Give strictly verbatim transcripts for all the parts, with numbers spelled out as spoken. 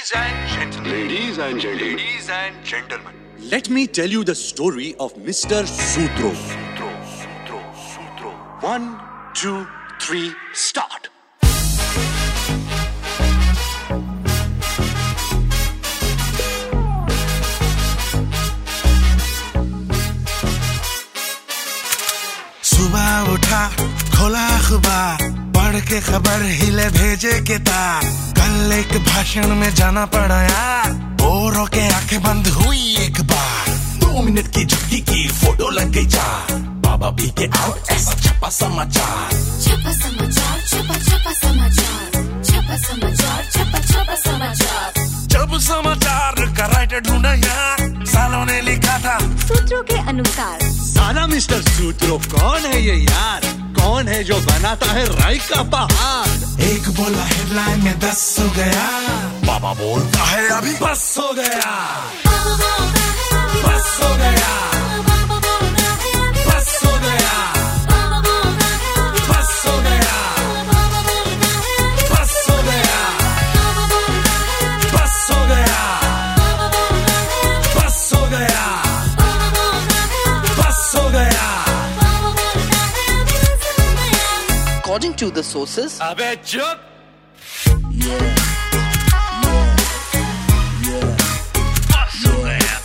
Ladies and gentlemen. Ladies and gentlemen. Ladies and gentlemen. Let me tell you the story of Mister Sutro. Sutro, Sutro, Sutro. One, two, three, start. सुबह उठा खोला अखबार पढ़ के खबर हिले भेजे के तार कल एक भाषण में जाना पड़ा यार बोर होके आंखें बंद हुई एक बार दो मिनट की झुकी की फोटो लग गई चार बाबा पी के आउट ऐसा छपा समाचार छपा समाचार छपा छपा समाचार छपा समाचार छपा छपा समाचार जब समाचार का राइटर ढूंढा यार सालों ने लिखा था सूत्रों के अनुसार साला मिस्टर सूत्रो कौन है ये यार कौन है जो बनाता है राई का पहाड़ एक बोला हेडलाइन में दस हो गया बाबा बोलता है अभी बस हो गया बस हो गया बस हो गया बस हो गया बस हो गया बस हो गया बस हो गया बस हो गया According to the sources, अबे चुप. बस हो गया.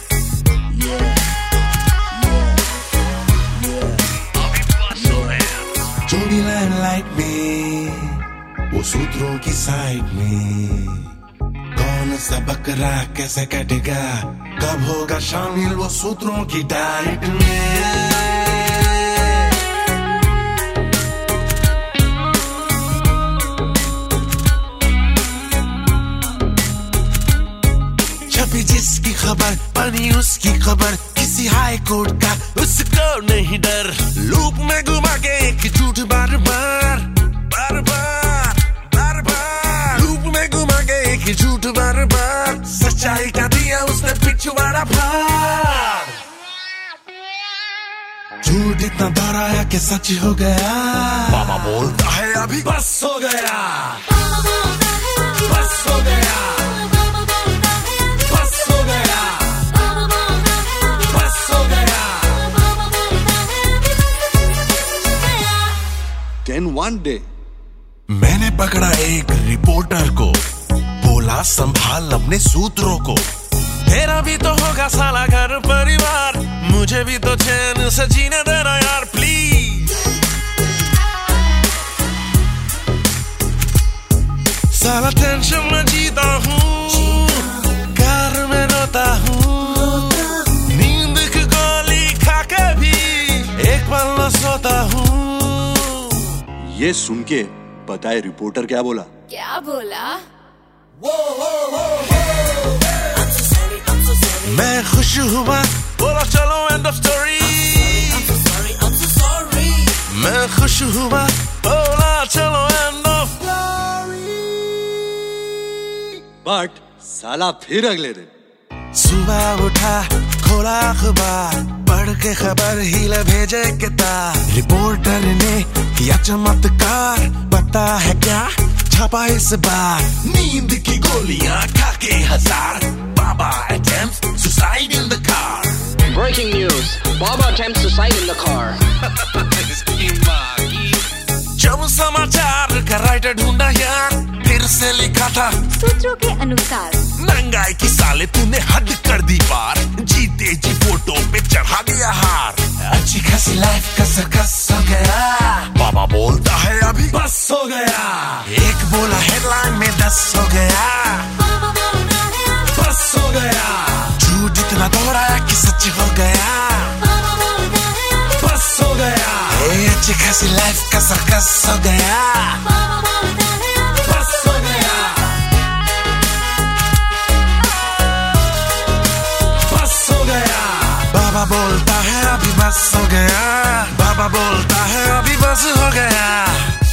अभी बस हो गया. जो भी लाइमलाइट में वो सूत्रों की साइड में कौन सा बकरा कैसे कटेगा कब होगा शामिल वो सूत्रों की डाइट में छपी जिसकी खबर बनी उसकी खबर किसी हाई कोर्ट का उसको नहीं डर लूप में घुमा के एक झूठ बार बार बार बार बार बार लूप में घुमा के एक झूठ बार बार सच्चाई का दिया उसने पिछवाड़ा फाड़ झूठ इतना दोहराया कि सच हो गया बाबा बोलता है अभी बस हो गया बस हो गया Then one day, मैंने पकड़ा एक रिपोर्टर को बोला संभाल अपने सूत्रों को तेरा भी तो होगा साला घर परिवार मुझे भी तो चैन से जीने देना यार प्लीज साला टेंशन में जीता हूँ कार में रोता हूँ नींद की गोली खा के भी एक पल न सोता हूँ ये सुन के पता है रिपोर्टर क्या बोला क्या बोला मैं खुश हुआ बोला चलो एंड ऑफ स्टोरी मैं खुश हुआ बोला चलो एंड ऑफ बट साला फिर अगले दिन सुबह उठा खोला अखबार पढ़ के खबर हिले भेजे के तार रिपोर्टर ने किया चमत्कार पता है क्या छपा इस बार नींद की गोलियां खा के हजार बाबा attempts suicide in the car breaking news: Baba attempts suicide in the car. जब समाचार का राइटर ढूंढा यार फिर से लिखा था सूत्रों के अनुसार महंगाई की साले तूने हद कर दी पार जीते जी फोटो पे चढ़ा दिया हार अच्छी खासी लाइफ का सर्कस हो गया बाबा बोलता है अभी बस हो गया एक बोला हेडलाइन में दस हो गया बस हो गया झूठ इतना दोहराया कि सच हो गया बस हो गया ए अच्छी खासी लाइफ का सर्कस हो गया बस हो गया बस हो गया बाबा बोलता है अभी बस हो गया बाबा बोलता है अभी बस हो गया